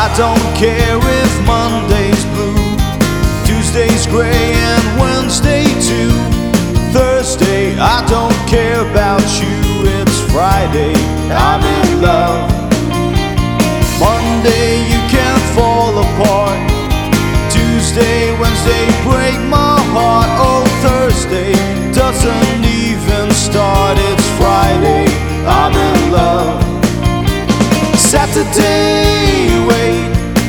I don't care if Monday's blue, Tuesday's gray and Wednesday too. Thursday, I don't care about you, it's Friday, I'm in love. Monday, you can fall apart. Tuesday, Wednesday, break my heart. Oh, Thursday doesn't even start, it's Friday, I'm in love. Saturday, wait.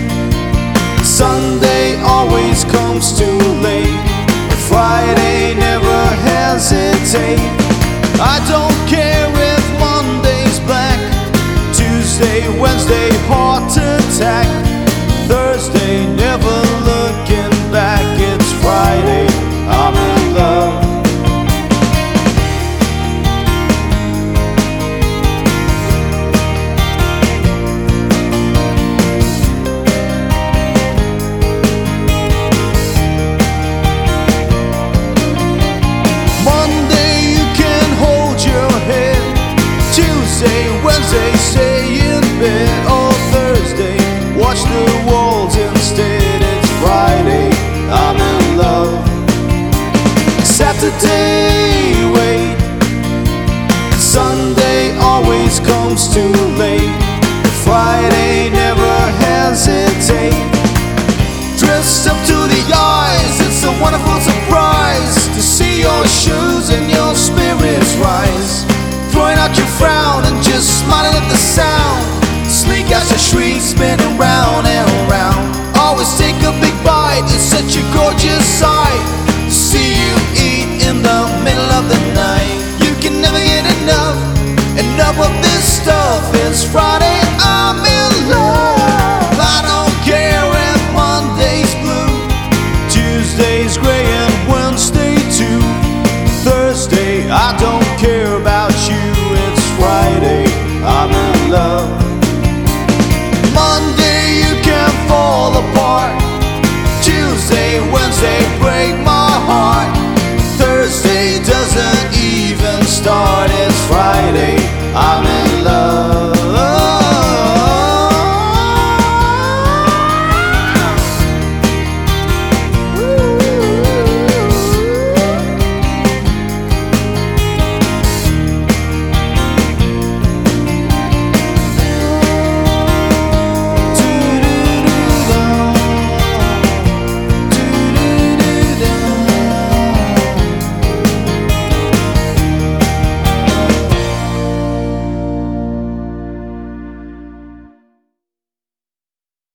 Sunday always comes too late. Friday, never hesitate. I don't care if Monday's black. Tuesday, Wednesday, heart attack. Thursday, never looking back. It's Friday, I'm in love. Wednesday, stay in bed. Oh, Thursday, watch the walls instead. It's Friday, I'm in love. Saturday, wait. Sunday always comes too late. Friday, never hesitate. Dressed up to the eyes, it's a wonderful surprise to see your shoes and your spirits rise. Throwing out your frown and just smiling at the sound. Sleek as a shriek, spinning round and round. Always take a big bite, it's such a gorgeous sight to see you eat in the middle of the night. You can never get enough of this stuff. It's Friday, I'm in love. I don't care if Monday's blue, Tuesday's gray and Wednesday too. Thursday, I don't care about you, it's Friday, I'm in love. Monday, you can fall apart. Tuesday, Wednesday, break my heart. Thursday doesn't even start, it's Friday, I'm in